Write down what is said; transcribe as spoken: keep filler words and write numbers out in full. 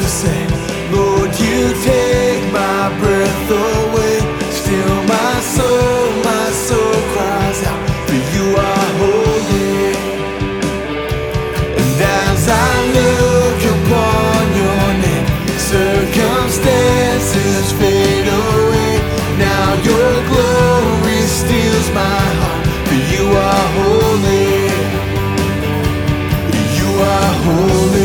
say, Lord, you take my breath away. Still my soul, my soul cries out, for you are holy. And as I look upon your name, circumstances fade away. Now your glory steals my heart, for you are holy. You are holy.